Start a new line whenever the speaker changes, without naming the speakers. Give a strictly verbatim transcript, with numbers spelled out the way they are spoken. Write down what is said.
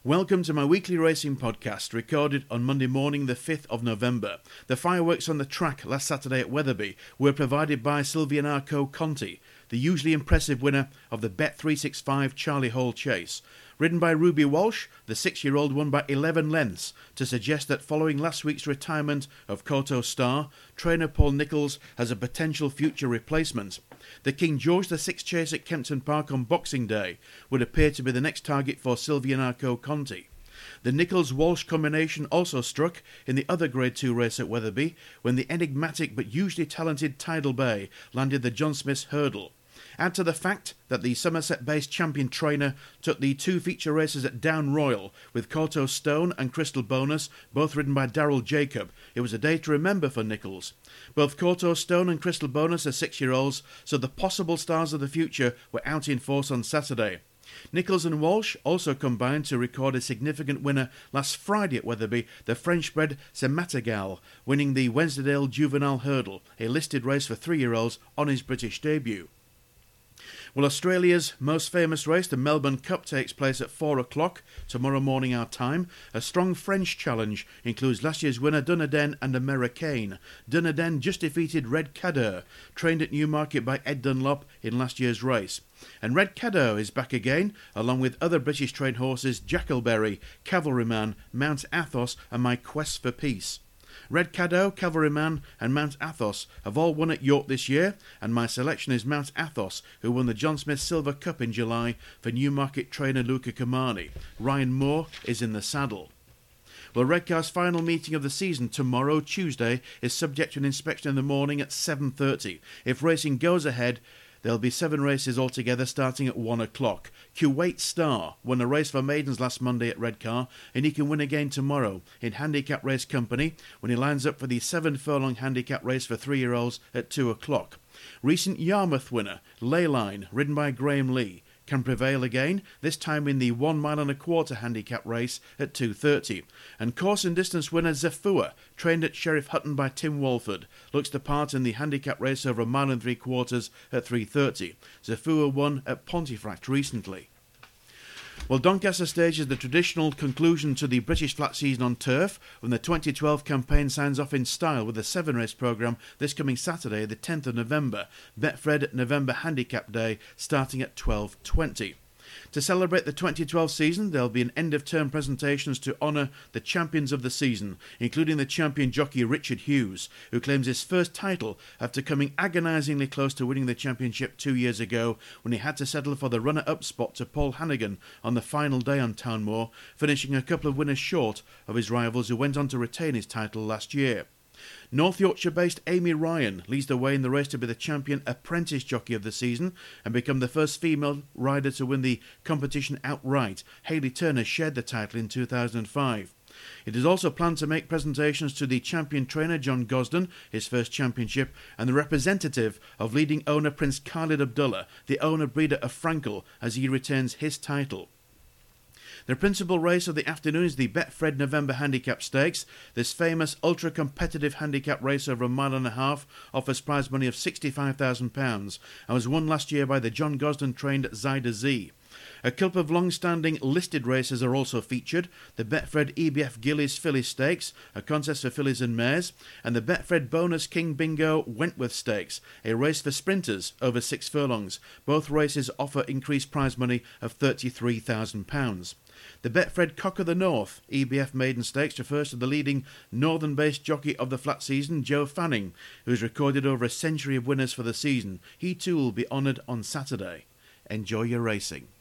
Welcome to my weekly racing podcast, recorded on Monday morning the fifth of November. The fireworks on the track last Saturday at Wetherby were provided by Silvianarco Conti, the usually impressive winner of the Bet three sixty-five Charlie Hall Chase. Ridden by Ruby Walsh, the six-year-old won by eleven lengths to suggest that following last week's retirement of Koto Star, trainer Paul Nicholls has a potential future replacement. The King George the sixth chase at Kempton Park on Boxing Day would appear to be the next target for Silvianarco Conti. The Nicholls-Walsh combination also struck in the other Grade two race at Wetherby when the enigmatic but usually talented Tidal Bay landed the John Smith's Hurdle. Add to the fact that the Somerset-based champion trainer took the two feature races at Down Royal with Koto Stone and Crystal Bonus, both ridden by Daryl Jacob. It was a day to remember for Nicholls. Both Koto Stone and Crystal Bonus are six-year-olds, so the possible stars of the future were out in force on Saturday. Nicholls and Walsh also combined to record a significant winner last Friday at Wetherby, the French-bred Sematagal, winning the Wensleydale Juvenile Hurdle, a listed race for three-year-olds, on his British debut. Well, Australia's most famous race, the Melbourne Cup, takes place at four o'clock tomorrow morning our time. A strong French challenge includes last year's winner Dunedin and Americain. Dunedin just defeated Red Cadeau, trained at Newmarket by Ed Dunlop in last year's race. And Red Cadeau is back again, along with other British trained horses Jackleberry, Cavalryman, Mount Athos and My Quest for Peace. Red Cadeau, Cavalryman and Mount Athos have all won at York this year, and my selection is Mount Athos, who won the John Smith Silver Cup in July for Newmarket trainer Luca Camani. Ryan Moore is in the saddle. Well, Redcar's final meeting of the season tomorrow, Tuesday, is subject to an inspection in the morning at seven thirty. If racing goes ahead, there'll be seven races altogether starting at one o'clock. Kuwait Star won a race for maidens last Monday at Redcar, and he can win again tomorrow in Handicap Race Company when he lines up for the seven furlong handicap race for three-year-olds at two o'clock. Recent Yarmouth winner, Leyline, ridden by Graham Lee, can prevail again, this time in the one mile and a quarter handicap race at two thirty. And course and distance winner Zafua, trained at Sheriff Hutton by Tim Walford, looks to part in the handicap race over a mile and three quarters at three thirty. Zafua won at Pontefract recently. Well, Doncaster Stage is the traditional conclusion to the British flat season on turf when the twenty twelve campaign signs off in style with a seven-race programme this coming Saturday, the tenth of November, Betfred November Handicap Day, starting at twelve twenty. To celebrate the twenty twelve season, there will be an end-of-term presentations to honour the champions of the season, including the champion jockey Richard Hughes, who claims his first title after coming agonisingly close to winning the championship two years ago when he had to settle for the runner-up spot to Paul Hannigan on the final day on Townmoor, finishing a couple of winners short of his rivals who went on to retain his title last year. North Yorkshire-based Amy Ryan leads the way in the race to be the champion apprentice jockey of the season and become the first female rider to win the competition outright. Hayley Turner shared the title in two thousand five. It is also planned to make presentations to the champion trainer John Gosden, his first championship, and the representative of leading owner Prince Khalid Abdullah, the owner-breeder of Frankel, as he retains his title. The principal race of the afternoon is the Betfred November Handicap Stakes. This famous ultra-competitive handicap race over a mile and a half offers prize money of sixty-five thousand pounds and was won last year by the John Gosden-trained Zyda Z. A couple of long-standing listed races are also featured, the Betfred E B F Gillies Filly Stakes, a contest for fillies and mares, and the Betfred Bonus King Bingo Wentworth Stakes, a race for sprinters over six furlongs. Both races offer increased prize money of thirty-three thousand pounds. The Betfred Cock of the North E B F Maiden Stakes refers to the leading northern-based jockey of the flat season, Joe Fanning, who has recorded over a century of winners for the season. He too will be honoured on Saturday. Enjoy your racing.